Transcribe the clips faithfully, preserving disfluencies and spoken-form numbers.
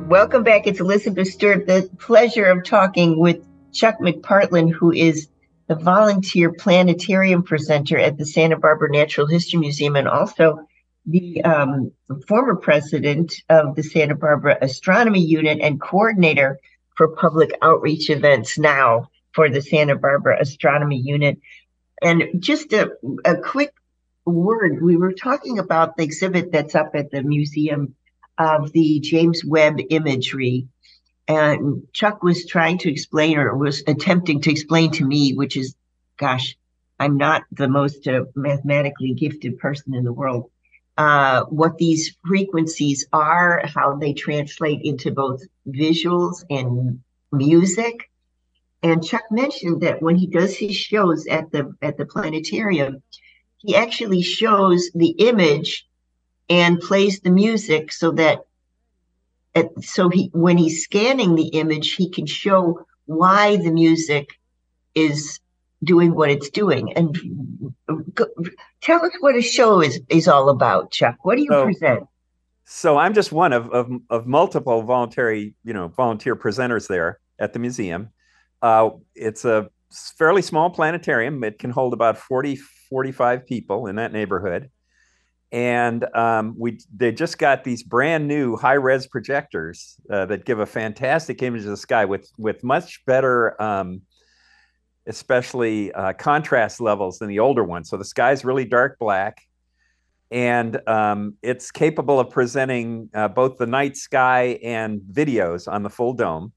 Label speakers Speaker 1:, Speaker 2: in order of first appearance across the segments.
Speaker 1: Welcome back. It's Elizabeth Stewart. The pleasure of talking with Chuck McPartland, who is the volunteer planetarium presenter at the Santa Barbara Natural History Museum and also the um, former president of the Santa Barbara Astronomy Unit and coordinator for public outreach events now for the Santa Barbara Astronomy Unit. And just a, a quick word, we were talking about the exhibit that's up at the museum of the James Webb imagery. And Chuck was trying to explain, or was attempting to explain to me, which is, gosh, I'm not the most uh, mathematically gifted person in the world, uh, what these frequencies are, how they translate into both visuals and music. And Chuck mentioned that when he does his shows at the at the planetarium, he actually shows the image and plays the music so that at, so he when he's scanning the image, he can show why the music is doing what it's doing. And go, tell us what a show is is all about, Chuck. What do you
Speaker 2: So,
Speaker 1: present?
Speaker 2: so I'm just one of, of, of multiple voluntary, you know, volunteer presenters there at the museum. Uh, it's a fairly small planetarium. It can hold about forty, forty-five people in that neighborhood. And um, we they just got these brand new high res projectors uh, that give a fantastic image of the sky with with much better, um, especially uh, contrast levels than the older ones. So the sky's really dark black, and um, it's capable of presenting uh, both the night sky and videos on the full dome.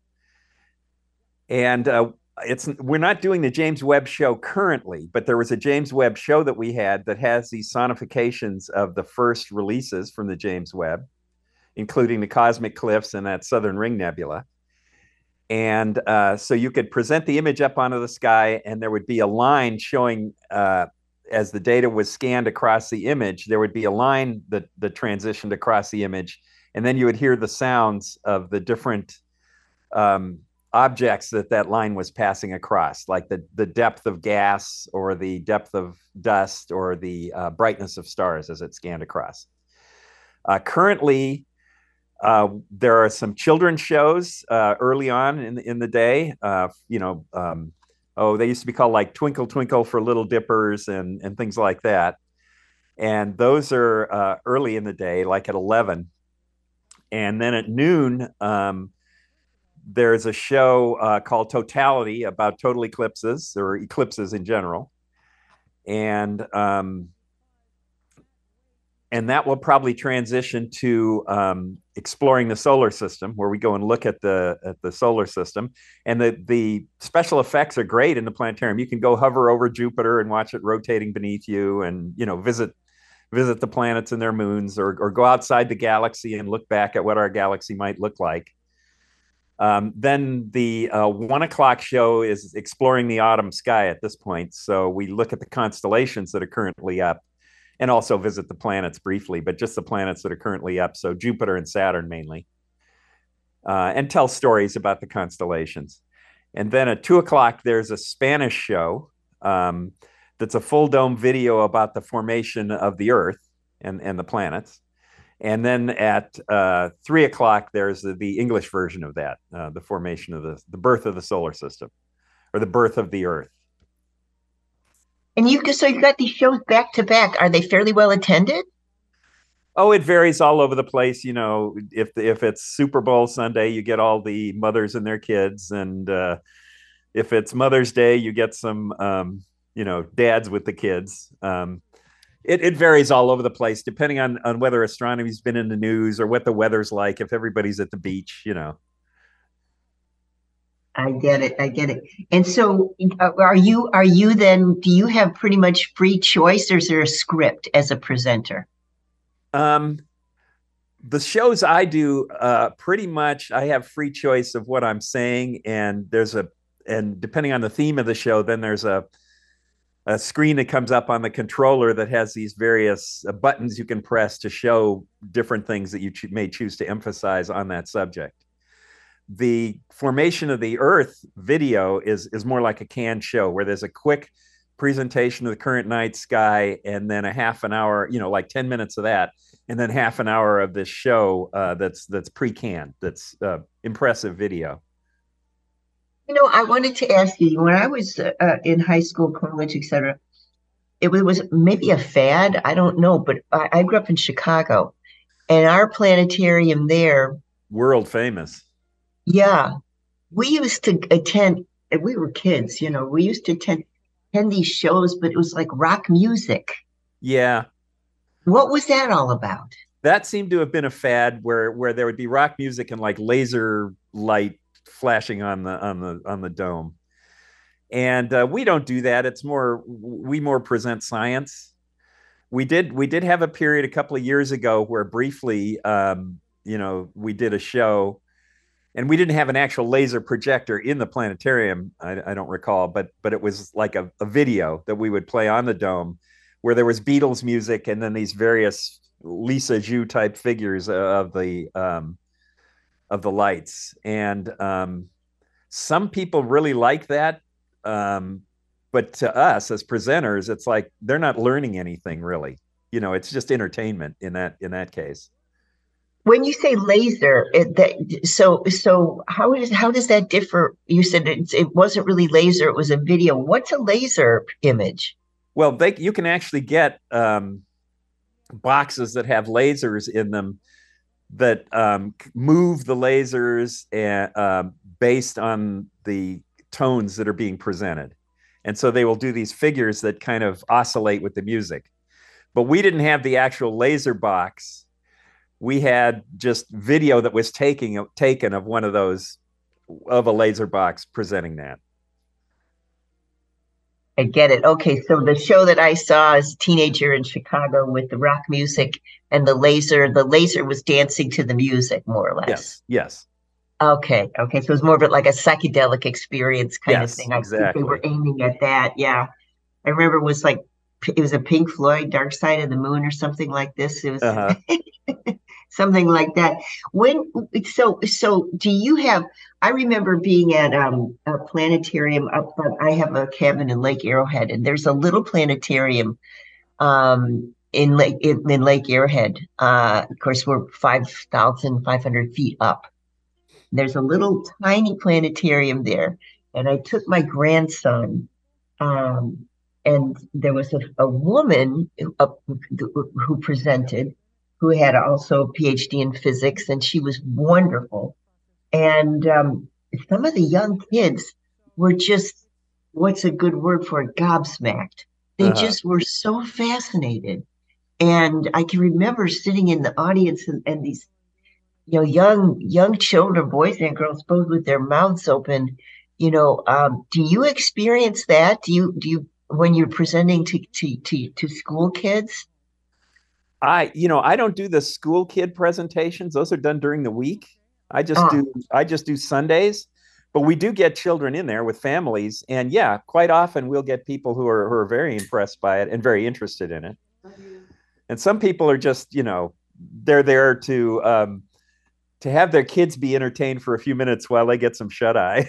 Speaker 2: And uh, it's we're not doing the James Webb show currently, but there was a James Webb show that we had that has these sonifications of the first releases from the James Webb, including the cosmic cliffs and that Southern Ring Nebula. And uh, so you could present the image up onto the sky, and there would be a line showing, uh, as the data was scanned across the image, there would be a line that, that transitioned across the image, and then you would hear the sounds of the different um, objects that that line was passing across, like the, the depth of gas or the depth of dust or the uh, brightness of stars as it scanned across. Uh, currently, uh, there are some children's shows uh, early on in, in the day. Uh, you know, um, oh, they used to be called like Twinkle Twinkle for Little Dippers and, and things like that. And those are uh, early in the day, like at eleven. And then at noon, um, there's a show uh, called Totality about total eclipses or eclipses in general. And um, and that will probably transition to um, exploring the solar system, where we go and look at the at the solar system. And the the special effects are great in the planetarium. You can go hover over Jupiter and watch it rotating beneath you, and you know visit visit the planets and their moons, or or go outside the galaxy and look back at what our galaxy might look like. Um, then the uh, one o'clock show is exploring the autumn sky at this point. So we look at the constellations that are currently up, and also visit the planets briefly, but just the planets that are currently up. So Jupiter and Saturn mainly, uh, and tell stories about the constellations. And then at two o'clock, there's a Spanish show um, that's a full dome video about the formation of the Earth and, and the planets. And then at uh, three o'clock, there's the, the English version of that, uh, the formation of the, the birth of the solar system, or the birth of the Earth.
Speaker 1: And you so you've got these shows back to back. Are they fairly well attended?
Speaker 2: Oh, it varies all over the place. You know, if if it's Super Bowl Sunday, you get all the mothers and their kids, and uh, if it's Mother's Day, you get some, um, you know, dads with the kids. Um, It, it varies all over the place, depending on, on whether astronomy's been in the news or what the weather's like, if everybody's at the beach, you know.
Speaker 1: I get it. I get it. And so, uh, are you are you then? Do you have pretty much free choice, or is there a script as a presenter?
Speaker 2: Um, the shows I do, uh, pretty much I have free choice of what I'm saying, and there's a and depending on the theme of the show, then there's a a screen that comes up on the controller that has these various uh, buttons you can press to show different things that you ch- may choose to emphasize on that subject. The formation of the Earth video is is more like a canned show, where there's a quick presentation of the current night sky, and then a half an hour, you know, like ten minutes of that, and then half an hour of this show uh, that's that's pre-canned, that's uh, impressive video.
Speaker 1: You know, I wanted to ask you, when I was uh, uh, in high school, college, et cetera, it was, was maybe a fad. I don't know, but I, I grew up in Chicago, and our planetarium there,
Speaker 2: World famous.
Speaker 1: yeah, we used to attend, and we were kids, you know, we used to attend, attend these shows, but it was like rock music.
Speaker 2: Yeah,
Speaker 1: What was that all about?
Speaker 2: that seemed to have been a fad where where there would be rock music and like laser light flashing on the on the on the dome. And uh, we don't do that. It's more, we more present science. We did we did have a period a couple of years ago where briefly, um, you know, we did a show, and we didn't have an actual laser projector in the planetarium. I, I don't recall, but but it was like a, a video that we would play on the dome, where there was Beatles music and then these various Lisa Zhu type figures of the um, of the lights. And um, some people really like that. Um, but to us as presenters, it's like they're not learning anything really. You know, it's just entertainment in that in that case.
Speaker 1: When you say laser, it, that so so how is how does that differ? You said it, it wasn't really laser; it was a video. What's a laser image?
Speaker 2: Well, they you can actually get um, boxes that have lasers in them that um, move the lasers and, um, based on the tones that are being presented. And so they will do these figures that kind of oscillate with the music. But we didn't have the actual laser box. We had just video that was taking, taken of one of those, of a laser box presenting that.
Speaker 1: I get it. Okay, so the show that I saw as a teenager in Chicago with the rock music and the laser, the laser was dancing to the music, more or less.
Speaker 2: Yes, yes.
Speaker 1: Okay, okay. So it was more of it like a psychedelic experience kind of
Speaker 2: Yes,
Speaker 1: thing. I think they were
Speaker 2: exactly.
Speaker 1: aiming at that. Yeah. I remember it was like it was a Pink Floyd Dark Side of the Moon or something like this. It was
Speaker 2: Uh-huh.
Speaker 1: something like that. When so so do you have I remember being at um a planetarium up front. I have a cabin in Lake Arrowhead, and there's a little planetarium um in Lake in, in Lake Arrowhead. Uh of course we're five thousand five hundred feet up. There's a little tiny planetarium there, and I took my grandson, um, and there was a, a woman who, uh, who presented, who had also a PhD in physics, and she was wonderful. And um, some of the young kids were just, what's a good word for it, gobsmacked. They
Speaker 2: Uh-huh.
Speaker 1: just were so fascinated. And I can remember sitting in the audience, and, and these you know, young young children, boys and girls, both with their mouths open. You know, um, do you experience that? Do you do you when you're presenting to to to, to school kids?
Speaker 2: I, you know, I don't do the school kid presentations. Those are done during the week. I just
Speaker 1: Ah,
Speaker 2: do I just do Sundays, but we do get children in there with families, and yeah, quite often we'll get people who are who are very impressed by it and very interested in it. And some people are just, you know, they're there to um, to have their kids be entertained for a few minutes while they get some shut eye.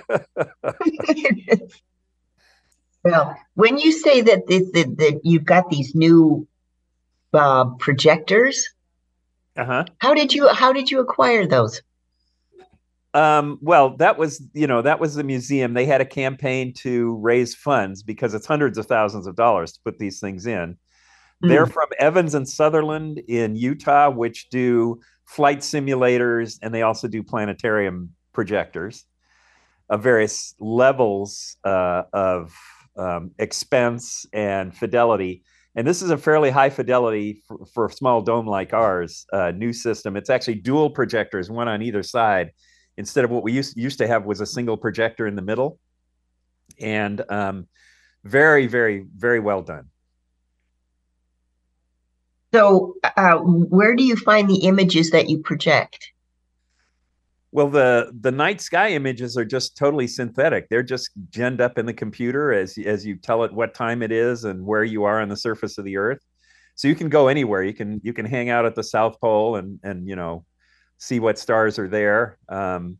Speaker 1: well, when you say that that, that, that you've got these new uh, projectors,
Speaker 2: Uh-huh.
Speaker 1: how did you how did you acquire those?
Speaker 2: Um, well, that was, you know, that was the museum. They had a campaign to raise funds because it's hundreds of thousands of dollars to put these things in. They're
Speaker 1: Mm.
Speaker 2: from Evans and Sutherland in Utah, which do flight simulators, and they also do planetarium projectors of various levels uh, of um, expense and fidelity. And this is a fairly high fidelity for, for a small dome like ours, uh, new system. It's actually dual projectors, one on either side, instead of what we used, used to have was a single projector in the middle. And um, very, very, very well done.
Speaker 1: So, uh, where do you find the images that you project?
Speaker 2: Well, the the night sky images are just totally synthetic. They're just genned up in the computer as as you tell it what time it is and where you are on the surface of the Earth. So you can go anywhere. You can you can hang out at the South Pole and and you know see what stars are there. Um,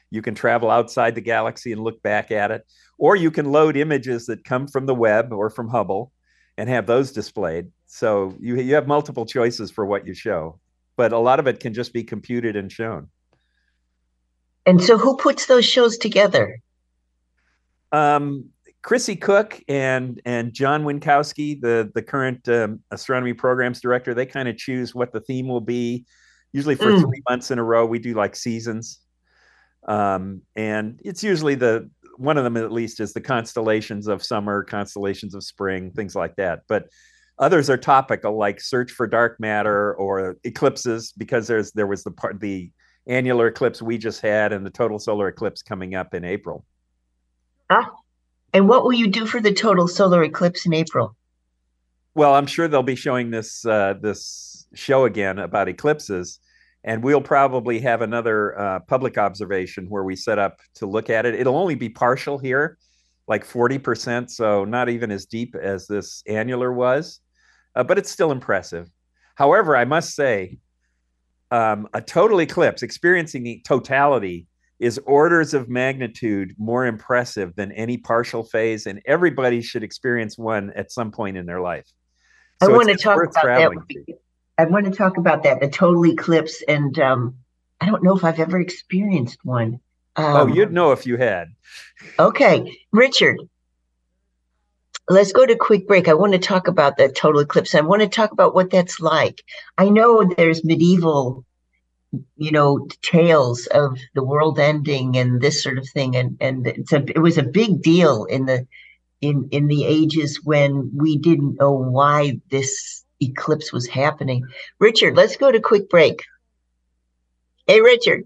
Speaker 2: You can travel outside the galaxy and look back at it, or you can load images that come from the Webb or from Hubble and have those displayed. So you, you have multiple choices for what you show, but a lot of it can just be computed and shown.
Speaker 1: And so who puts those shows together?
Speaker 2: Um, Chrissy Cook and and John Winkowski, the the current um, astronomy programs director, they kind of choose what the theme will be. Usually for mm. three months in a row, we do like seasons, um, and it's usually the one of them at least is the constellations of summer, constellations of spring, things like that. But others are topical, like search for dark matter or eclipses, because there's there was the part the annular eclipse we just had and the total solar eclipse coming up in April.
Speaker 1: Ah. And what will you do for the total solar eclipse in April?
Speaker 2: Well, I'm sure they'll be showing this uh, this show again about eclipses, and we'll probably have another uh, public observation where we set up to look at it. It'll only be partial here, like forty percent, so not even as deep as this annular was, uh, but it's still impressive. However, I must say, um, a total eclipse, experiencing the totality, is orders of magnitude more impressive than any partial phase, and everybody should experience one at some point in their life.
Speaker 1: So I want to talk about that. I want to talk about that, the total eclipse, and um, I don't know if I've ever experienced one. Um,
Speaker 2: oh, you'd know if you had.
Speaker 1: Okay, Richard, let's go to a quick break. I want to talk about the total eclipse. I want to talk about what that's like. I know there's medieval you know, tales of the world ending and this sort of thing. And, and it's a, it was a big deal in the, in, in the ages when we didn't know why this eclipse was happening. Richard, let's go to quick break. Hey, Richard.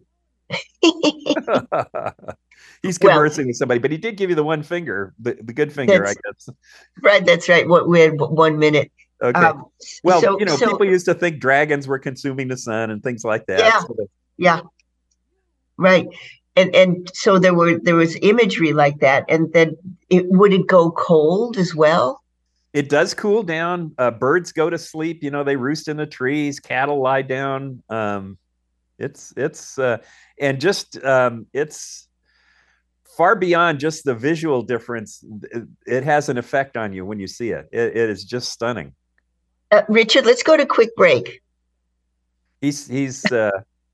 Speaker 2: He's conversing well, with somebody, but he did give you the one finger, the, the good finger, I guess.
Speaker 1: Right. That's right. What we had one minute.
Speaker 2: Okay. Um, well, so, you know, so, people used to think dragons were consuming the sun and things like that.
Speaker 1: Yeah.
Speaker 2: So
Speaker 1: yeah. Right. And and so there were there was imagery like that, and then it would it go cold as well?
Speaker 2: It does cool down. Uh, birds go to sleep. You know, they roost in the trees. Cattle lie down. Um, it's it's uh, and just um, it's far beyond just the visual difference. It, it has an effect on you when you see it. It, it is just stunning.
Speaker 1: Uh, Richard, let's go to quick break.
Speaker 2: He's he's. Uh,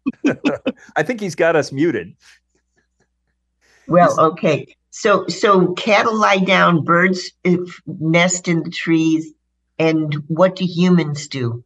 Speaker 2: I think he's got us muted.
Speaker 1: Well, he's, okay. So so cattle lie down, birds nest in the trees, and what do humans do?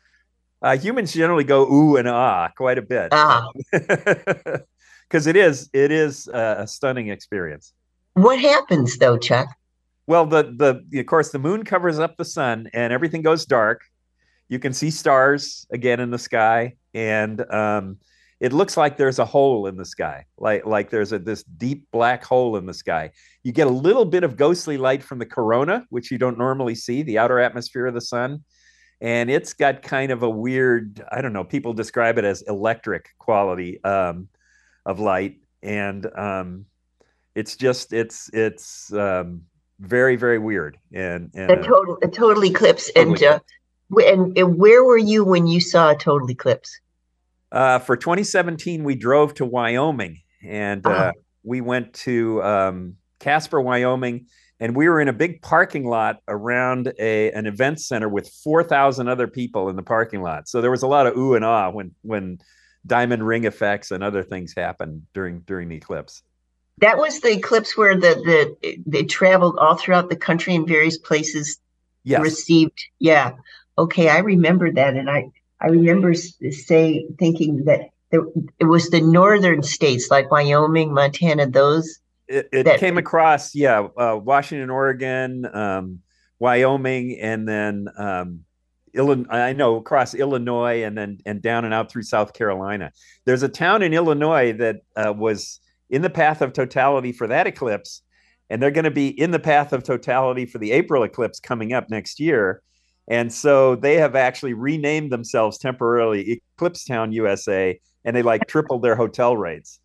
Speaker 2: Uh, humans generally go ooh and ah quite a bit.
Speaker 1: Ah,
Speaker 2: because it is it is a stunning experience.
Speaker 1: What happens though, Chuck?
Speaker 2: Well, the the of course the moon covers up the sun and everything goes dark. You can see stars again in the sky, and um, it looks like there's a hole in the sky, like like there's a this deep black hole in the sky. You get a little bit of ghostly light from the corona, which you don't normally see, the outer atmosphere of the sun, and it's got kind of a weird, I don't know, people describe it as electric quality um, of light, and um, it's just it's it's um, very very weird and, and
Speaker 1: a total a total eclipse. Total and eclipse. Uh, and, and where were you when you saw a total eclipse?
Speaker 2: Uh, for twenty seventeen, we drove to Wyoming, and uh, oh. we went to um, Casper, Wyoming, and we were in a big parking lot around a an event center with four thousand other people in the parking lot. So there was a lot of ooh and ah when when diamond ring effects and other things happened during during the eclipse.
Speaker 1: That was the eclipse where the the they traveled all throughout the country in various places.
Speaker 2: Yes.
Speaker 1: Received. Yeah. Okay, I remember that, and I I remember say thinking that there, it was the northern states like Wyoming, Montana. Those
Speaker 2: it, it that, came across, yeah, uh, Washington, Oregon, um, Wyoming, and then um, Illinois. I know across Illinois, and then and down and out through South Carolina. There's a town in Illinois that uh, was in the path of totality for that eclipse, and they're going to be in the path of totality for the April eclipse coming up next year. And so they have actually renamed themselves temporarily Eclipse Town, U S A, and they like tripled their hotel rates.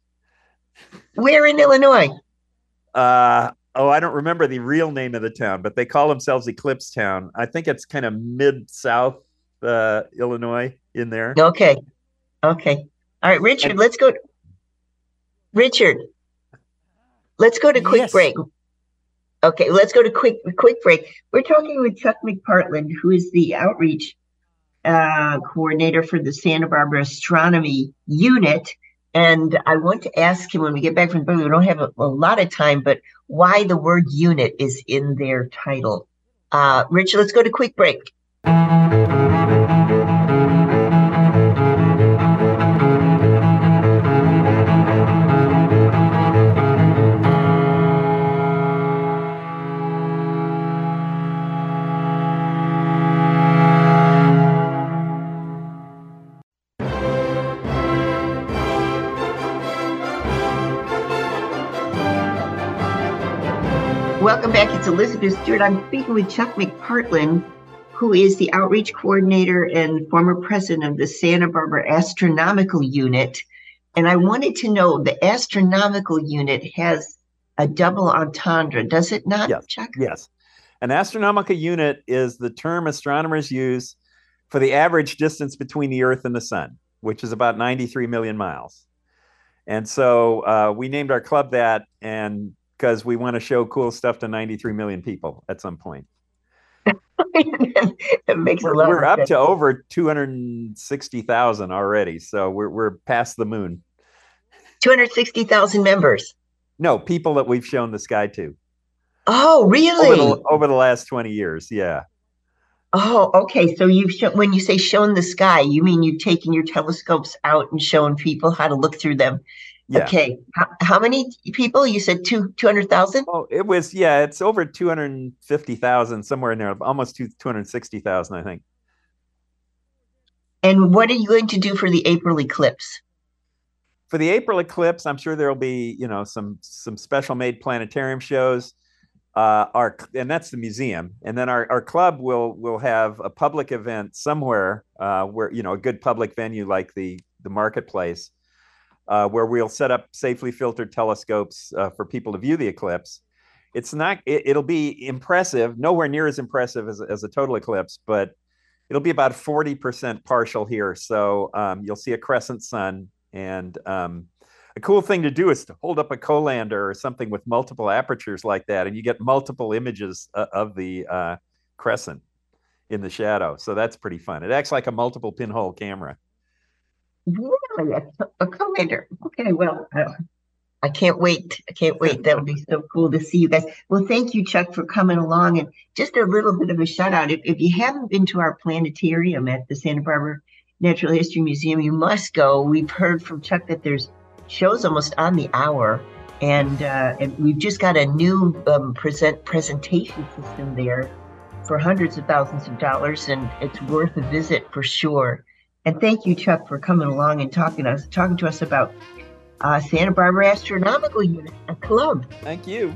Speaker 1: Where in Illinois?
Speaker 2: Uh, oh, I don't remember the real name of the town, but they call themselves Eclipse Town. I think it's kind of mid-south uh, Illinois in there.
Speaker 1: Okay. Okay. All right, Richard,
Speaker 2: and,
Speaker 1: let's go. Richard, let's go to quick
Speaker 3: Yes.
Speaker 1: break. Okay, let's go to quick quick break. We're talking with Chuck McPartland, who is the outreach uh, coordinator for the Santa Barbara Astronomy Unit. And I want to ask him when we get back from the break, we don't have a, a lot of time, but why the word unit is in their title. Uh, Rich, let's go to quick break. Welcome back. It's Elizabeth Stewart. I'm speaking with Chuck McPartland, who is the outreach coordinator and former president of the Santa Barbara Astronomical Unit. And I wanted to know, the Astronomical Unit has a double entendre, does it not,
Speaker 2: yes.
Speaker 1: Chuck?
Speaker 2: Yes. An astronomical unit is the term astronomers use for the average distance between the Earth and the Sun, which is about ninety-three million miles. And so uh, we named our club that, and because we want to show cool stuff to ninety-three million people at some point.
Speaker 1: It makes
Speaker 2: we're
Speaker 1: a lot
Speaker 2: we're
Speaker 1: of
Speaker 2: up
Speaker 1: sense.
Speaker 2: to over two hundred sixty thousand already, so we're we're past the moon.
Speaker 1: two hundred sixty thousand members.
Speaker 2: No, people that we've shown the sky to.
Speaker 1: Oh, really?
Speaker 2: Over the, over the last twenty years, yeah.
Speaker 1: Oh, okay. So you've shown, when you say shown the sky, you mean you've taken your telescopes out and shown people how to look through them.
Speaker 2: Yeah.
Speaker 1: Okay. How, how many people? You said two, 200,000?
Speaker 2: Oh, it was, yeah, it's over two hundred fifty thousand, somewhere in there, almost two, 260,000, I think.
Speaker 1: And what are you going to do for the April eclipse?
Speaker 2: For the April eclipse, I'm sure there'll be, you know, some some special made planetarium shows. Uh, our and that's the museum, and then our, our club will will have a public event somewhere uh, where, you know, a good public venue like the the marketplace, uh, where we'll set up safely filtered telescopes uh, for people to view the eclipse. It's not it, it'll be impressive, nowhere near as impressive as as a total eclipse, but it'll be about forty percent partial here. So um, you'll see a crescent sun, and um, a cool thing to do is to hold up a colander or something with multiple apertures like that, and you get multiple images uh, of the uh, crescent in the shadow. So that's pretty fun. It acts like a multiple pinhole camera.
Speaker 1: Really? A, a colander. Okay, well, I, I can't wait. I can't wait. That'll be so cool to see you guys. Well, thank you, Chuck, for coming along. And just a little bit of a shout out. If, if you haven't been to our planetarium at the Santa Barbara Natural History Museum, you must go. We've heard from Chuck that there's shows almost on the hour, and uh, and we've just got a new um, present presentation system there for hundreds of thousands of dollars, and it's worth a visit for sure. And thank you, Chuck, for coming along and talking to us, talking to us about uh, Santa Barbara Astronomical Unit, a club.
Speaker 2: Thank you.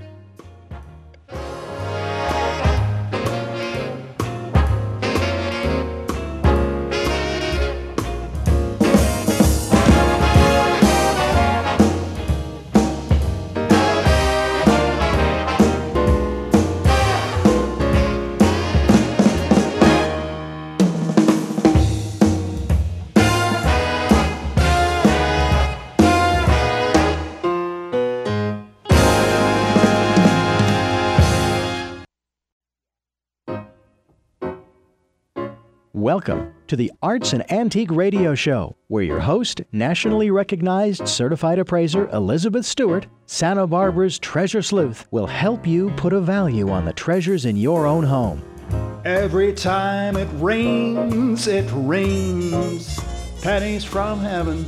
Speaker 3: Welcome to the Arts and Antique Radio Show, where your host, nationally recognized certified appraiser Elizabeth Stewart, Santa Barbara's treasure sleuth, will help you put a value on the treasures in your own home.
Speaker 4: Every time it rains, it rains pennies from heaven.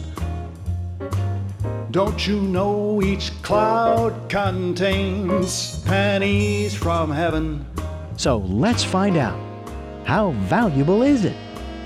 Speaker 4: Don't you know each cloud contains pennies from heaven?
Speaker 3: So let's find out. How valuable is it?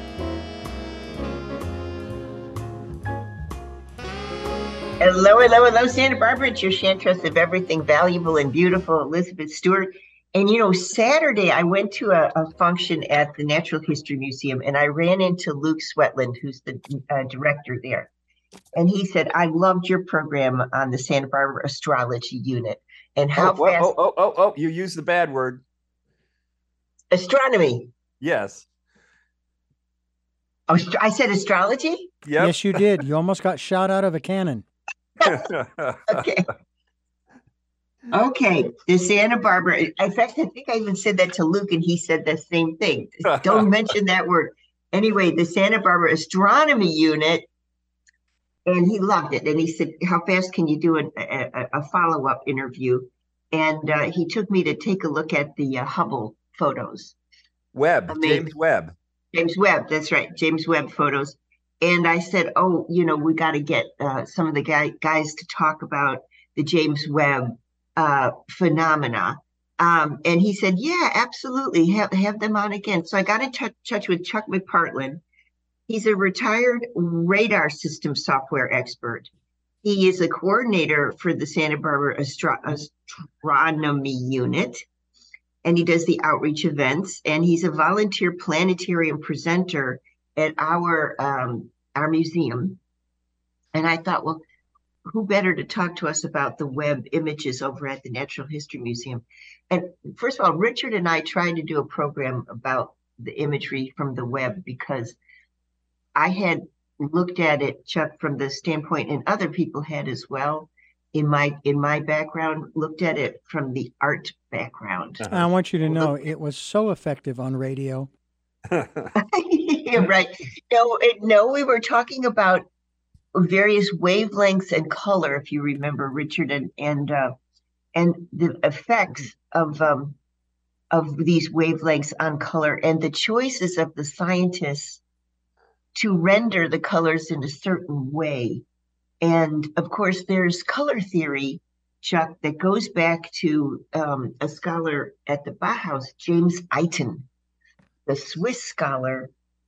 Speaker 1: Hello, hello, hello, Santa Barbara. It's your chantress of everything valuable and beautiful, Elizabeth Stewart. And, you know, Saturday I went to a, a function at the Natural History Museum, and I ran into Luke Swetland, who's the uh, director there. And he said, I loved your program on the Santa Barbara Astrology Unit. And how
Speaker 2: oh,
Speaker 1: fast...
Speaker 2: Oh, oh, oh, oh, you used the bad word.
Speaker 1: Astronomy.
Speaker 2: Yes.
Speaker 1: Oh, I said astrology?
Speaker 2: Yep.
Speaker 5: Yes, you did. You almost got shot out of a cannon.
Speaker 1: Okay. Okay. The Santa Barbara. In fact, I think I even said that to Luke, and he said the same thing. Don't mention that word. Anyway, the Santa Barbara Astronomy Unit, and he loved it. And he said, "How fast can you do a, a, a follow-up interview?" And uh, he took me to take a look at the uh, Hubble photos.
Speaker 2: Webb,
Speaker 1: Amazing.
Speaker 2: James Webb.
Speaker 1: James Webb, that's right, James Webb photos. And I said, oh, you know, we got to get uh, some of the guy, guys to talk about the James Webb uh, phenomena. Um, and he said, yeah, absolutely, have, have them on again. So I got in touch, touch with Chuck McPartland. He's a retired radar system software expert. He is a coordinator for the Santa Barbara Astro- Astronomy Unit, and he does the outreach events, and he's a volunteer planetarium presenter at our um, our museum. And I thought, well, who better to talk to us about the Webb images over at the Natural History Museum? And first of all, Richard and I tried to do a program about the imagery from the Webb because I had looked at it, Chuck, from the standpoint, and other people had as well, in my in my background, looked at it from the art background.
Speaker 5: Uh-huh. I want you to know it was so effective on radio.
Speaker 1: Yeah, right. No, it, no, we were talking about various wavelengths and color, if you remember, Richard, and and uh, and the effects of um, of these wavelengths on color, and the choices of the scientists to render the colors in a certain way. And of course, there's color theory, Chuck, that goes back to um, a scholar at the Bauhaus, James Iten, the Swiss scholar.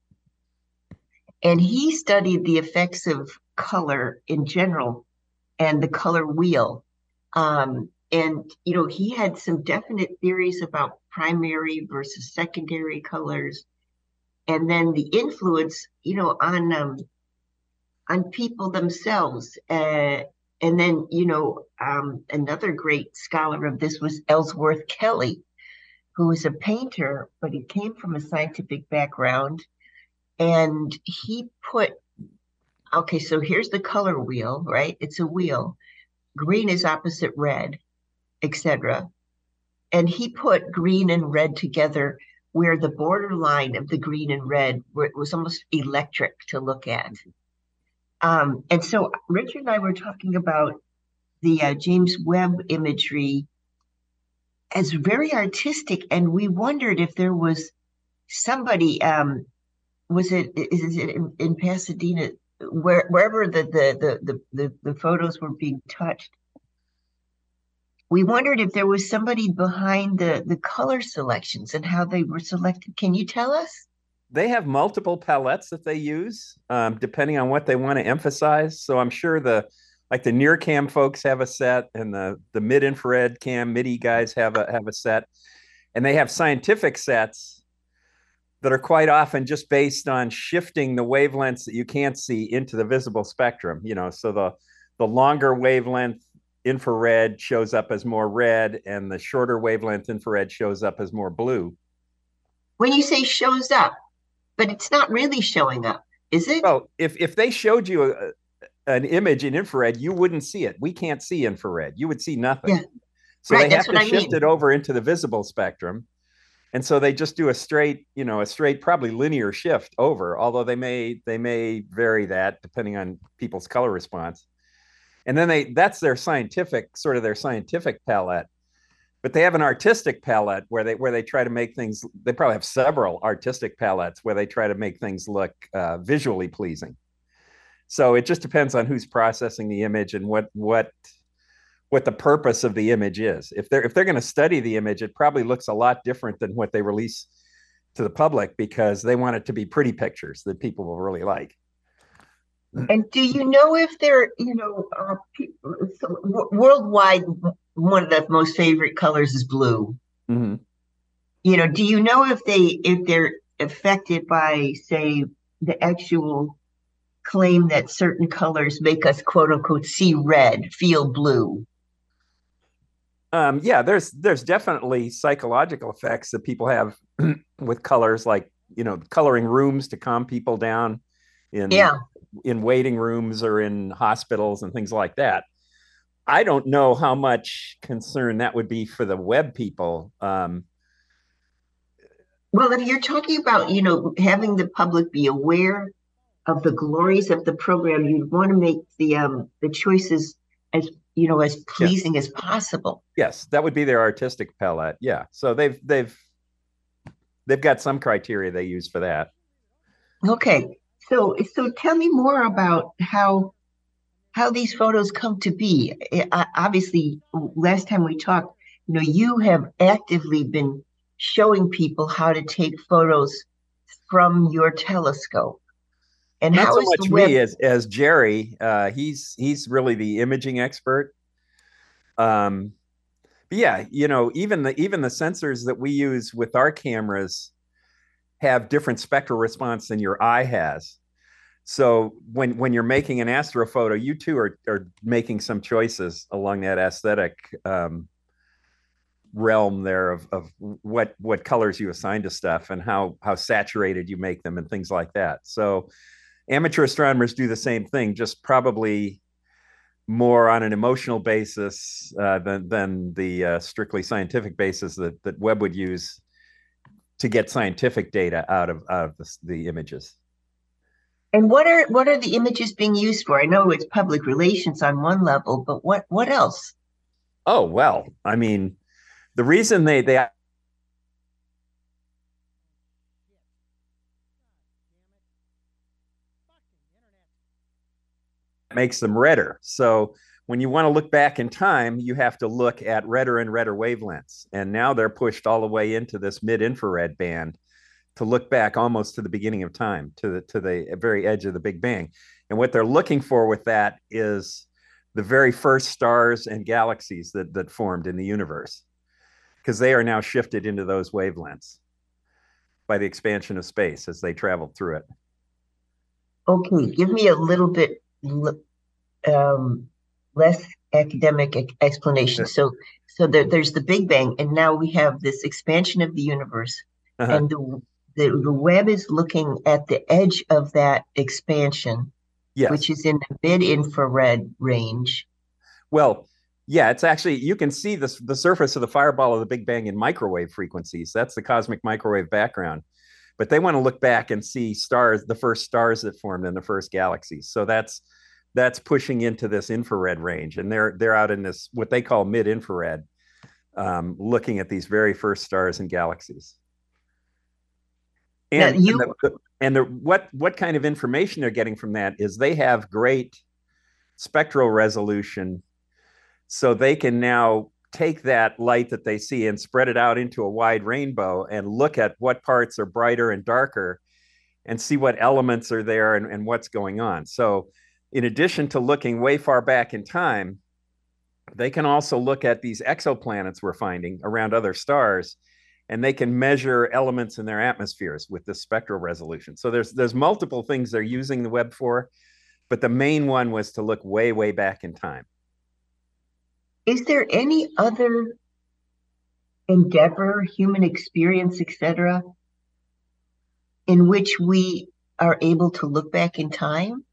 Speaker 1: And he studied the effects of color in general and the color wheel. Um, and, you know, he had some definite theories about primary versus secondary colors. And then the influence, you know, on um, on people themselves. Uh, and then, you know, um, another great scholar of this was Ellsworth Kelly, who was a painter, but he came from a scientific background. And he put, okay, so here's the color wheel, right? It's a wheel. Green is opposite red, et cetera. And he put green and red together where the borderline of the green and red where it was almost electric to look at. Um, and so Richard and I were talking about the uh, James Webb imagery as very artistic, and we wondered if there was somebody, um, was it, is it in, in Pasadena, where, wherever the, the, the, the, the photos were being touched, we wondered if there was somebody behind the, the color selections and how they were selected. Can you tell us?
Speaker 2: They have multiple palettes that they use, um, depending on what they want to emphasize. So I'm sure the, like the NIRCam folks have a set, and the, the mid-infrared cam MIDI guys have a, have a set. And they have scientific sets that are quite often just based on shifting the wavelengths that you can't see into the visible spectrum. You know, so the, the longer wavelength infrared shows up as more red, and the shorter wavelength infrared shows up as more blue.
Speaker 1: When you say shows up, but it's not really showing up, is it?
Speaker 2: Well, if, if they showed you a, an image in infrared, you wouldn't see it. We can't see infrared. You would see nothing.
Speaker 1: Yeah.
Speaker 2: So
Speaker 1: right,
Speaker 2: they have to
Speaker 1: I
Speaker 2: shift
Speaker 1: mean.
Speaker 2: it over into the visible spectrum. And so they just do a straight, you know, a straight, probably linear shift over, although they may, they may vary that depending on people's color response. And then they, that's their scientific, sort of their scientific palette. But they have an artistic palette where they where they try to make things, they probably have several artistic palettes where they try to make things look uh, visually pleasing. So it just depends on who's processing the image and what what what the purpose of the image is. If they're if they're going to study the image, it probably looks a lot different than what they release to the public, because they want it to be pretty pictures that people will really like.
Speaker 1: And do you know if they're, you know, uh, people, so worldwide, one of the most favorite colors is blue.
Speaker 2: Mm-hmm.
Speaker 1: You know, do you know if they if they're affected by, say, the actual claim that certain colors make us quote unquote see red, feel blue?
Speaker 2: Um, yeah, there's there's definitely psychological effects that people have with colors, like, you know, coloring rooms to calm people down in
Speaker 1: yeah.
Speaker 2: in waiting rooms or in hospitals and things like that. I don't know how much concern that would be for the web people. Um,
Speaker 1: Well, if you're talking about, you know, having the public be aware of the glories of the program, you'd want to make the um the choices as, you know, as pleasing yeah. as possible.
Speaker 2: Yes, that would be their artistic palette. Yeah. So they've they've they've got some criteria they use for that.
Speaker 1: Okay. So so tell me more about how how these photos come to be. I, obviously, last time we talked, you know, you have actively been showing people how to take photos from your telescope. And
Speaker 2: not
Speaker 1: how
Speaker 2: so
Speaker 1: is
Speaker 2: much
Speaker 1: the web-
Speaker 2: me as as Jerry. Uh, he's he's really the imaging expert. Um, but yeah, you know, even the even the sensors that we use with our cameras have different spectral response than your eye has. So when when you're making an astrophoto, you too are are making some choices along that aesthetic um, realm there of of what what colors you assign to stuff and how how saturated you make them and things like that. So amateur astronomers do the same thing, just probably more on an emotional basis uh, than than the uh, strictly scientific basis that that Webb would use to get scientific data out of out of the, the images.
Speaker 1: And what are what are the images being used for? I know it's public relations on one level, but what what else?
Speaker 2: Oh, well, I mean, the reason they they makes them redder. So when you want to look back in time, you have to look at redder and redder wavelengths. And now they're pushed all the way into this mid-infrared band to look back almost to the beginning of time, to the to the very edge of the Big Bang. And what they're looking for with that is the very first stars and galaxies that that formed in the universe, because they are now shifted into those wavelengths by the expansion of space as they traveled through it.
Speaker 1: Okay, give me a little bit um, less academic explanation. So, so there, there's the Big Bang, and now we have this expansion of the universe, uh-huh. and the, the the Webb is looking at the edge of that expansion, yes. which is in the mid-infrared range.
Speaker 2: Well, yeah, it's actually, you can see this, the surface of the fireball of the Big Bang in microwave frequencies. That's the cosmic microwave background. But they want to look back and see stars, the first stars that formed in the first galaxies. So that's that's pushing into this infrared range, and they're they're out in this what they call mid-infrared, um, looking at these very first stars and galaxies. And, you... and, the, and the, what what kind of information they're getting from that is they have great spectral resolution, so they can now take that light that they see and spread it out into a wide rainbow and look at what parts are brighter and darker and see what elements are there and, and what's going on. So in addition to looking way far back in time, they can also look at these exoplanets we're finding around other stars, and they can measure elements in their atmospheres with this spectral resolution. So there's there's multiple things they're using the Webb for, but the main one was to look way, way back in time.
Speaker 1: Is there any other endeavor, human experience, et cetera, in which we are able to look back in time?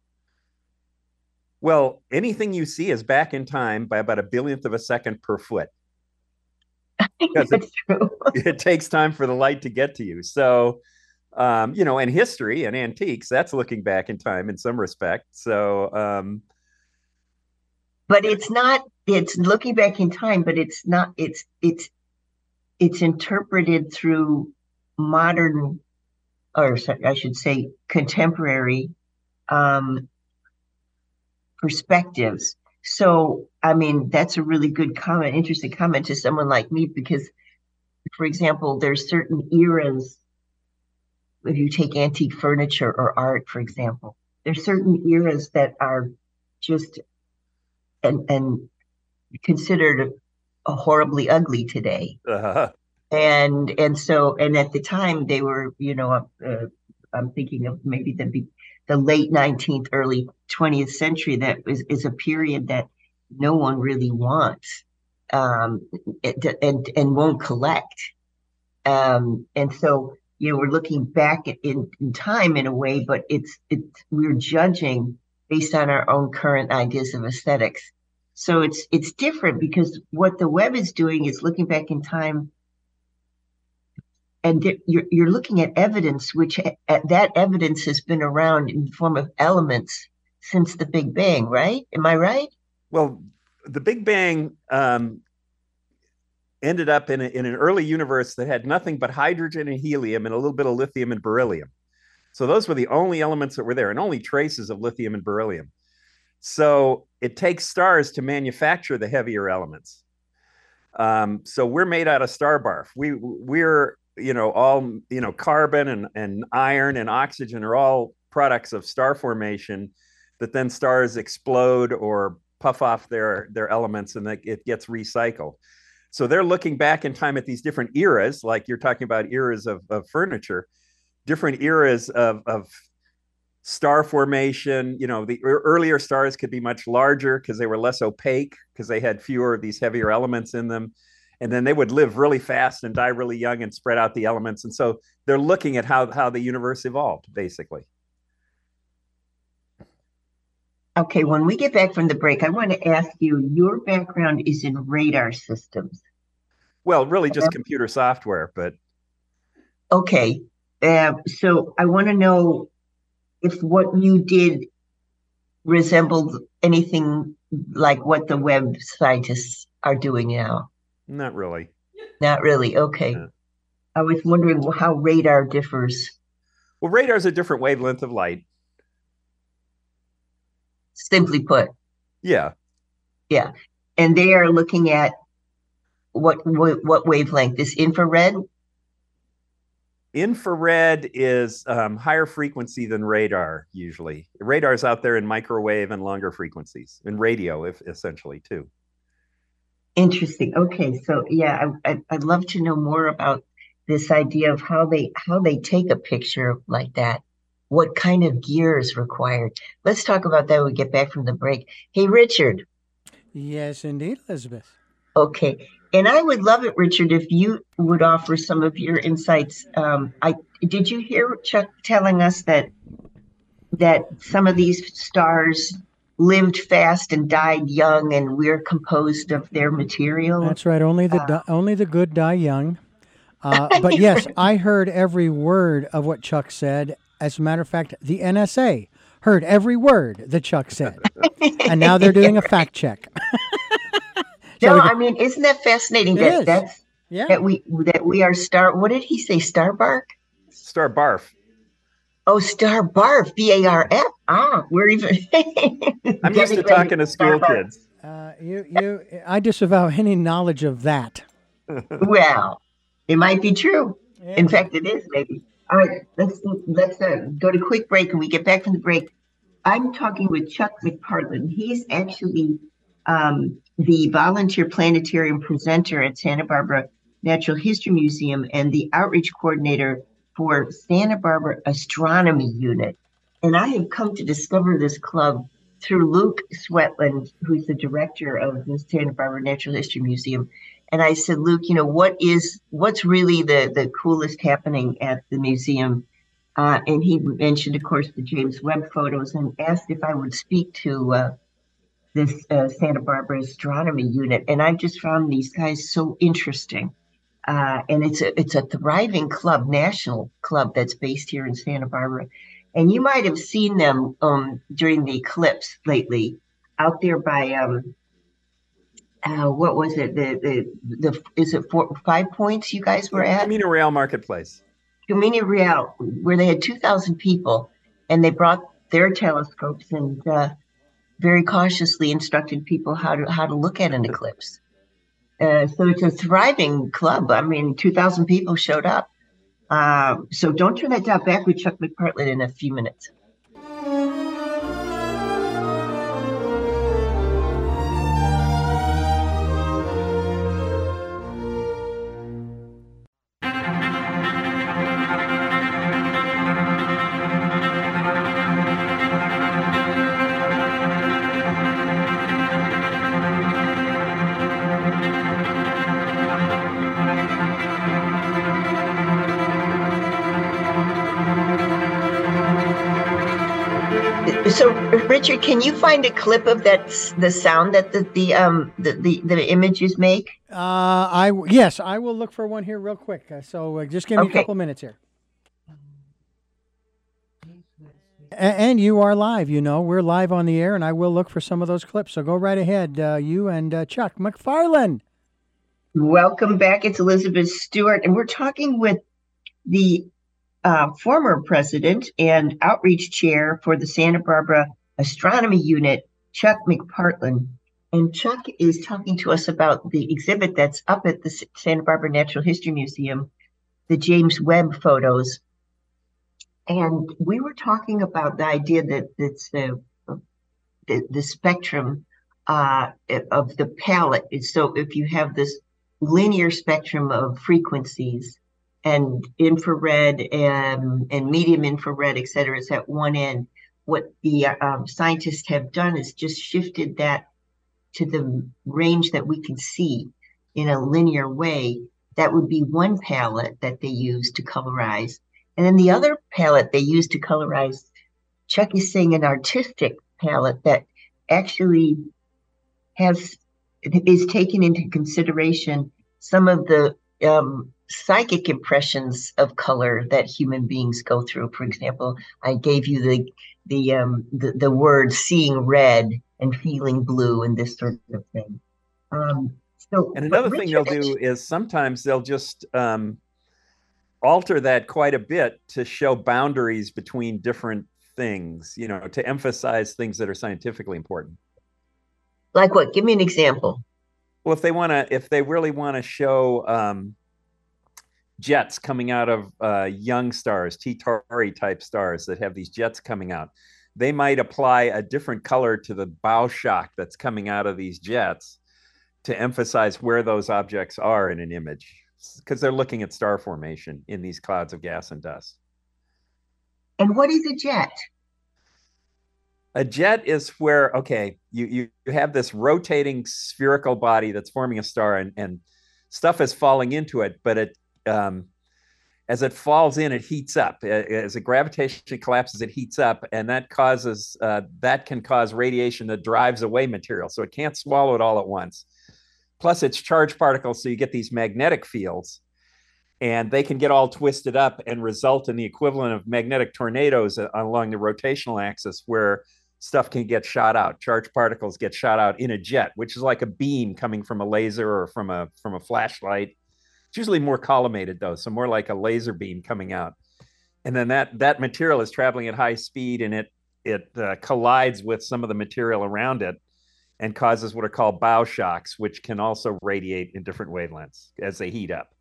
Speaker 2: Well, anything you see is back in time by about a billionth of a second per foot.
Speaker 1: I think that's
Speaker 2: it,
Speaker 1: true.
Speaker 2: It takes time for the light to get to you. So, um, you know, and history and antiques, that's looking back in time in some respect. So, um,
Speaker 1: but it's not, it's looking back in time, but it's not, it's, it's, it's interpreted through modern, or I should say contemporary, um, perspectives. So, I mean, that's a really good comment, interesting comment to someone like me, because, for example, there's certain eras, if you take antique furniture or art, for example, there's certain eras that are just and, and considered a horribly ugly today. Uh-huh. And and so, and at the time they were, you know, uh, I'm thinking of maybe the the late nineteenth, early twentieth century. That is, is a period that no one really wants, um, and and won't collect. Um, and so you know, we're looking back at, in, in time in a way, but it's it's we're judging based on our own current ideas of aesthetics. So it's it's different because what the Webb is doing is looking back in time, and you're you're looking at evidence, which uh, that evidence has been around in the form of elements since the Big Bang, right? Am I right?
Speaker 2: Well, the Big Bang um, ended up in, a, in an early universe that had nothing but hydrogen and helium and a little bit of lithium and beryllium. So those were the only elements that were there, and only traces of lithium and beryllium. So it takes stars to manufacture the heavier elements. Um, so we're made out of star barf. We we're you know all you know carbon and and iron and oxygen are all products of star formation that then stars explode or puff off their their elements, and it gets recycled. So they're looking back in time at these different eras, like you're talking about eras of, of furniture, different eras of, of star formation. You know, the earlier stars could be much larger because they were less opaque, because they had fewer of these heavier elements in them. And then they would live really fast and die really young and spread out the elements. And so they're looking at how, how the universe evolved, basically.
Speaker 1: Okay, when we get back from the break, I want to ask you, your background is in radar systems.
Speaker 2: Well, really just computer software, but.
Speaker 1: Okay, uh, so I want to know if what you did resembled anything like what the Webb scientists are doing now.
Speaker 2: Not really.
Speaker 1: Not really, okay.
Speaker 2: Yeah.
Speaker 1: I was wondering how radar differs.
Speaker 2: Well, radar is a different wavelength of light.
Speaker 1: Simply put.
Speaker 2: Yeah.
Speaker 1: Yeah. And they are looking at what what, what wavelength? This infrared?
Speaker 2: Infrared is um, higher frequency than radar, usually. Radar is out there in microwave and longer frequencies, and radio, if essentially, too.
Speaker 1: Interesting. Okay. So, yeah, I, I, I'd love to know more about this idea of how they how they take a picture like that. What kind of gear is required? Let's talk about that when we get back from the break. Hey, Richard.
Speaker 5: Yes, indeed, Elizabeth.
Speaker 1: Okay. And I would love it, Richard, if you would offer some of your insights. Um, I did you hear Chuck telling us that that some of these stars lived fast and died young, and we're composed of their material?
Speaker 5: That's right. Only the uh, only the good die young. Uh, but yes, I heard every word of what Chuck said. As a matter of fact, the N S A heard every word that Chuck said, and now they're doing a fact check.
Speaker 1: No, I mean, isn't that fascinating?
Speaker 5: It
Speaker 1: that
Speaker 5: is.
Speaker 1: that's
Speaker 5: Yeah.
Speaker 1: that we that we are star. What did he say? Star bark?
Speaker 2: Star barf.
Speaker 1: Oh, star barf. B A R F. Ah, we're even.
Speaker 2: I'm used to talking to school kids.
Speaker 5: Uh, you, you, I disavow any knowledge of that.
Speaker 1: Well, it might be true.
Speaker 5: Yeah.
Speaker 1: In fact, it is maybe. All right, let's let's uh, go to a quick break. When we get back from the break, I'm talking with Chuck McPartland. He's actually um, the volunteer planetarium presenter at Santa Barbara Natural History Museum and the outreach coordinator for Santa Barbara Astronomy Unit. And I have come to discover this club through Luke Swetland, who's the director of the Santa Barbara Natural History Museum. And I said, Luke, you know, what is what's really the, the coolest happening at the museum? Uh, and he mentioned, of course, the James Webb photos, and asked if I would speak to uh, this uh, Santa Barbara Astronomy Unit. And I just found these guys so interesting. Uh, and it's a, it's a thriving club, national club that's based here in Santa Barbara. And you might have seen them um, during the eclipse lately out there by... Um, Uh, what was it? The the the is it four five points you guys were at?
Speaker 2: Camino Real Marketplace.
Speaker 1: Camino Real, where they had two thousand people, and they brought their telescopes and uh, very cautiously instructed people how to how to look at an eclipse. Uh, so it's a thriving club. I mean, two thousand people showed up. Uh, so don't turn that down. Back with Chuck McPartland in a few minutes. So, Richard, can you find a clip of that, the sound that the the um the the, the images make?
Speaker 5: Uh, I yes, I will look for one here real quick. Uh, so uh, just give me
Speaker 1: Okay.
Speaker 5: a couple minutes here. A- and you are live. You know, we're live on the air, and I will look for some of those clips. So go right ahead, uh, you and uh, Chuck MacFarlane.
Speaker 1: Welcome back. It's Elizabeth Stewart, and we're talking with the uh, former president and outreach chair for the Santa Barbara Astronomy Unit, Chuck MacFarlane. And Chuck is talking to us about the exhibit that's up at the Santa Barbara Natural History Museum, the James Webb photos. And we were talking about the idea that it's the, the, the spectrum uh, of the palette. So if you have this linear spectrum of frequencies, and infrared and, and medium infrared, et cetera, is at one end. What the um, scientists have done is just shifted that to the range that we can see in a linear way. That would be one palette that they use to colorize. And then the other palette they use to colorize, Chuck is saying an artistic palette that actually has, is taken into consideration some of the um, psychic impressions of color that human beings go through. For example, I gave you the the um the, the word seeing red and feeling blue and this sort of thing. Um, so
Speaker 2: and another
Speaker 1: Richard,
Speaker 2: thing they'll do is sometimes they'll just um, alter that quite a bit to show boundaries between different things, you know, to emphasize things that are scientifically important.
Speaker 1: Like what? Give me an example.
Speaker 2: Well, if they want to, if they really want to show um, jets coming out of uh, young stars, T Tauri type stars that have these jets coming out, they might apply a different color to the bow shock that's coming out of these jets to emphasize where those objects are in an image, because they're looking at star formation in these clouds of gas and dust.
Speaker 1: And what is a jet?
Speaker 2: A jet is where, okay, you, you, you have this rotating spherical body that's forming a star, and, and stuff is falling into it, but it, um, as it falls in, it heats up. As the gravitation collapses, it heats up, and that causes, uh, that can cause radiation that drives away material. So it can't swallow it all at once. Plus it's charged particles, so you get these magnetic fields, and they can get all twisted up and result in the equivalent of magnetic tornadoes along the rotational axis, where stuff can get shot out. Charged particles get shot out in a jet, which is like a beam coming from a laser or from a from a flashlight. It's usually more collimated though, so more like a laser beam coming out. And then that that material is traveling at high speed, and it it uh, collides with some of the material around it and causes what are called bow shocks, which can also radiate in different wavelengths as they heat up.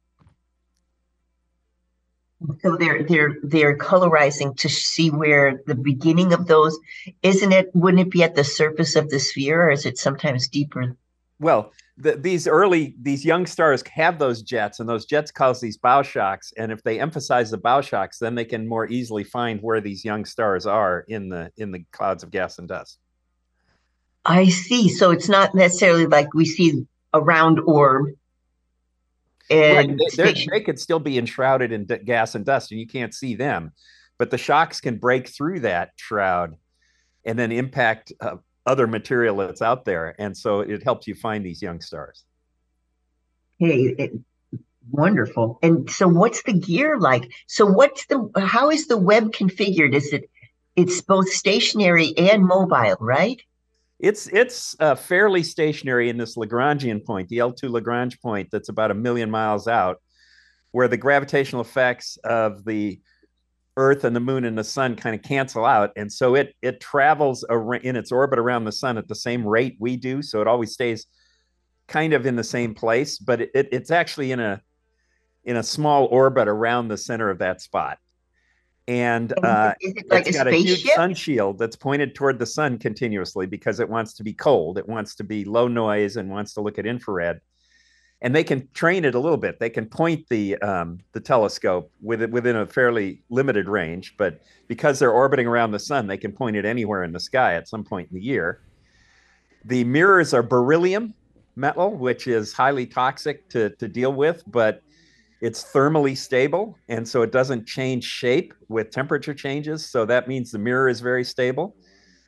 Speaker 1: So they're they're they're colorizing to see where the beginning of those, isn't it? Wouldn't it be at the surface of the sphere, or is it sometimes deeper?
Speaker 2: Well, the, these early these young stars have those jets, and those jets cause these bow shocks. And if they emphasize the bow shocks, then they can more easily find where these young stars are in the in the clouds of gas and dust.
Speaker 1: I see. So it's not necessarily like we see a round orb. And
Speaker 2: right. they, they could still be enshrouded in gas and dust, and you can't see them, but the shocks can break through that shroud and then impact uh, other material that's out there, and so it helps you find these young stars.
Speaker 1: Hey, it, wonderful. And so, what's the gear like? So, what's the how is the Webb configured? Is it it's both stationary and mobile, right?
Speaker 2: It's it's uh, fairly stationary in this Lagrangian point, the L two Lagrange point that's about a million miles out, where the gravitational effects of the Earth and the Moon and the Sun kind of cancel out. And so it it travels in its orbit around the Sun at the same rate we do. So it always stays kind of in the same place, but it, it, it's actually in a in a small orbit around the center of that spot. And uh,
Speaker 1: is it like
Speaker 2: it's
Speaker 1: a
Speaker 2: got
Speaker 1: spaceship?
Speaker 2: a huge sun shield that's pointed toward the sun continuously because it wants to be cold. It wants to be low noise and wants to look at infrared. And they can train it a little bit. They can point the um, the telescope with it within a fairly limited range, but because they're orbiting around the sun, they can point it anywhere in the sky at some point in the year. The mirrors are beryllium metal, which is highly toxic to, to deal with, but it's thermally stable, and so it doesn't change shape with temperature changes. So that means the mirror is very stable.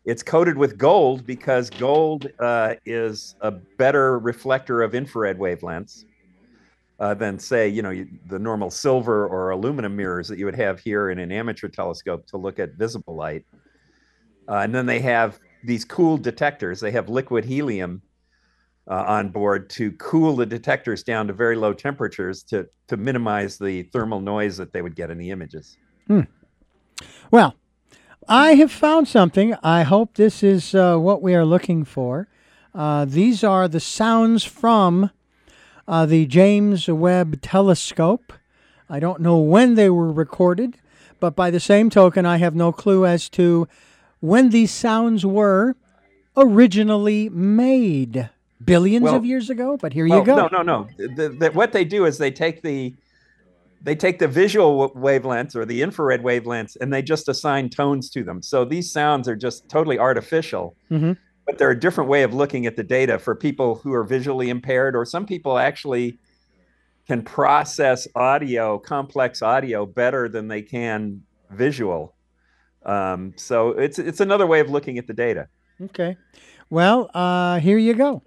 Speaker 2: it's coated with gold because gold uh, is a better reflector of infrared wavelengths uh, than, say, you know, you, the normal silver or aluminum mirrors that you would have here in an amateur telescope to look at visible light. Uh, and then they have these cooled detectors. They have liquid helium uh, on board to cool the detectors down to very low temperatures to, to minimize the thermal noise that they would get in the images.
Speaker 5: Hmm. Well, I have found something. I hope this is uh, what we are looking for. Uh, these are the sounds from uh, the James Webb Telescope. I don't know when they were recorded, but by the same token, I have no clue as to when these sounds were originally made. Billions
Speaker 2: well,
Speaker 5: of years ago, but here
Speaker 2: well,
Speaker 5: you go.
Speaker 2: No, no, no. The, the, what they do is they take the they take the visual wavelengths or the infrared wavelengths and they just assign tones to them. So these sounds are just totally artificial,
Speaker 5: mm-hmm.
Speaker 2: but they're a different way of looking at the data for people who are visually impaired, or some people actually can process audio, complex audio, better than they can visual. Um, so it's it's another way of looking at the data.
Speaker 5: Okay. Well, uh, here you go.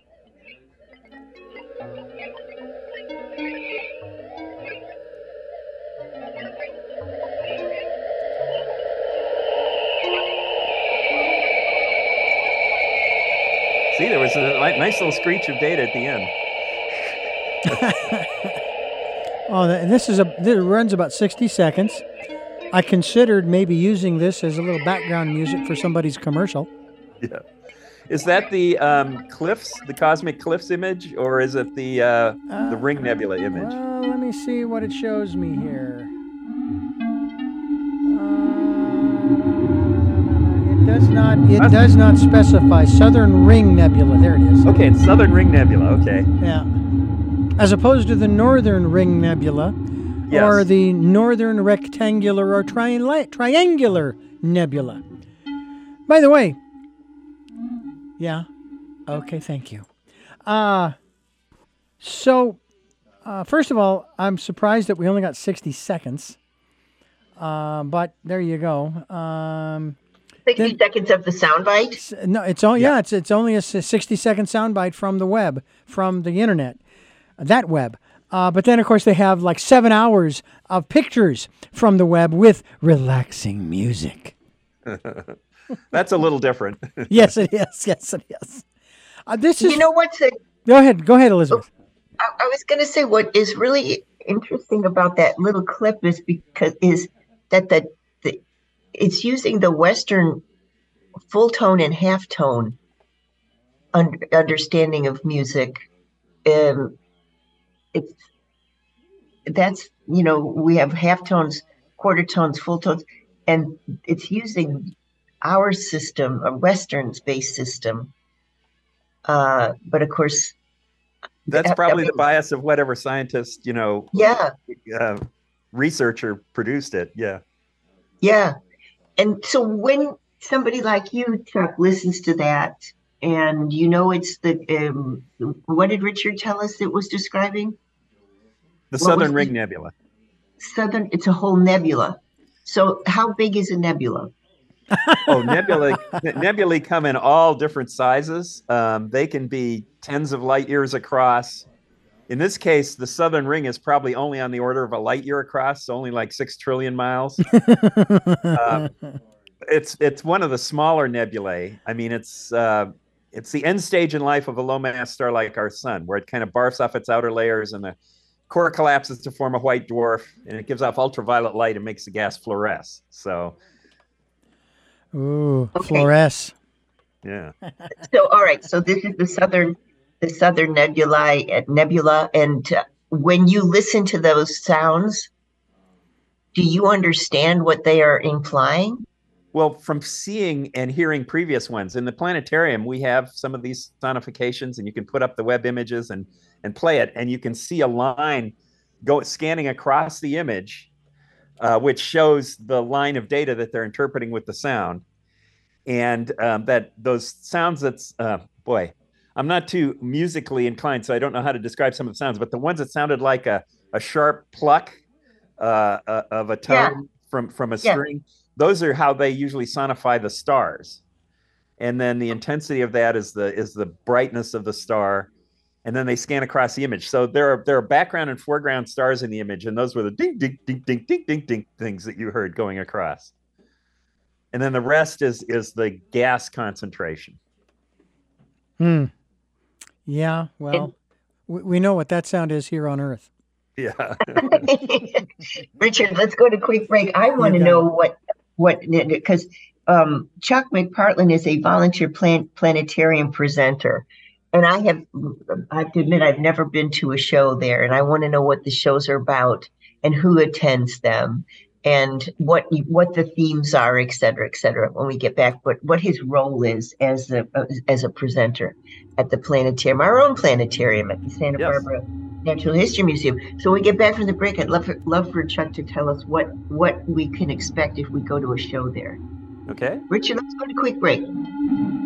Speaker 2: See, there was a nice little screech of data at the end.
Speaker 5: Oh, this is a this runs about sixty seconds. I considered maybe using this as a little background music for somebody's commercial.
Speaker 2: Yeah. Is that the um, Cliffs, the Cosmic Cliffs image, or is it the uh, uh, the Ring Nebula image?
Speaker 5: Well, let me see what it shows me here. Uh, it does not. It That's does not specify Southern Ring Nebula. There it is.
Speaker 2: Okay, it's Southern Ring Nebula. Okay.
Speaker 5: Yeah. As opposed to the Northern Ring Nebula, yes. or the Northern Rectangular or tri- Triangular Nebula. By the way. Yeah. Okay, thank you. Uh, so, uh, first of all, I'm surprised that we only got sixty seconds. Uh, but there you go. Um,
Speaker 1: sixty then, seconds of the soundbite?
Speaker 5: No, it's only, yeah, yeah it's, it's only a sixty second soundbite from the web, from the internet, that web. Uh, but then, of course, they have like seven hours of pictures from the web with relaxing music.
Speaker 2: That's a little different.
Speaker 5: Yes, it is. Yes, it is. Uh, this is.
Speaker 1: You know what's a,
Speaker 5: Go ahead. Go ahead, Elizabeth.
Speaker 1: I, I was going to say what is really interesting about that little clip is because is that the, the it's using the Western full tone and half tone un, understanding of music. Um, it's that's you know we have half tones, quarter tones, full tones. And it's using our system, a Western-based system. Uh, but of course,
Speaker 2: that's probably I mean, the bias of whatever scientist, you know,
Speaker 1: yeah,
Speaker 2: uh, researcher produced it. Yeah.
Speaker 1: Yeah. And so when somebody like you, Chuck, listens to that, and you know it's the, um, what did Richard tell us it was describing?
Speaker 2: The Southern Ring Nebula.
Speaker 1: Southern, it's a whole nebula. So how big is a nebula?
Speaker 2: Oh, nebulae, nebulae come in all different sizes. Um, they can be tens of light years across. In this case, the Southern Ring is probably only on the order of a light year across, so only like six trillion miles. uh, it's it's one of the smaller nebulae. I mean, it's uh, it's the end stage in life of a low mass star like our sun, where it kind of barfs off its outer layers and the core collapses to form a white dwarf, and it gives off ultraviolet light and makes the gas fluoresce. So,
Speaker 5: ooh, okay. Fluoresce.
Speaker 2: Yeah.
Speaker 1: So, all right. So this is the southern, the southern nebulae, nebula, and uh, when you listen to those sounds, do you understand what they are implying?
Speaker 2: Well, from seeing and hearing previous ones in the planetarium, we have some of these sonifications, and you can put up the web images and and play it, and you can see a line go scanning across the image, uh, which shows the line of data that they're interpreting with the sound, and um, that those sounds. That's uh, boy, I'm not too musically inclined, so I don't know how to describe some of the sounds, but the ones that sounded like a a sharp pluck uh, uh, of a tone yeah. from from a string. Yeah. Those are how they usually sonify the stars. and then the intensity of that is the is the brightness of the star, and then they scan across the image. So there are there are background and foreground stars in the image, and those were the ding ding ding ding ding ding ding things that you heard going across. And then the rest is is the gas concentration.
Speaker 5: Hmm. Yeah. Well,
Speaker 1: And-
Speaker 5: we, we know what that sound is here on Earth.
Speaker 2: Yeah.
Speaker 1: Richard, let's go to quick break. I want to
Speaker 5: got
Speaker 1: know what what because um, Chuck McPartland is a volunteer plan, planetarium presenter, and I have I have to admit I've never been to a show there, and I want to know what the shows are about and who attends them, and what what the themes are, et cetera, et cetera. When we get back, what what his role is as a as a presenter at the planetarium, our own planetarium at the Santa
Speaker 2: Yes.
Speaker 1: Barbara Natural History Museum. So when we get back from the break, I'd love for, love for Chuck to tell us what what we can expect if we go to a show there.
Speaker 2: Okay.
Speaker 1: Richard, let's go to quick break.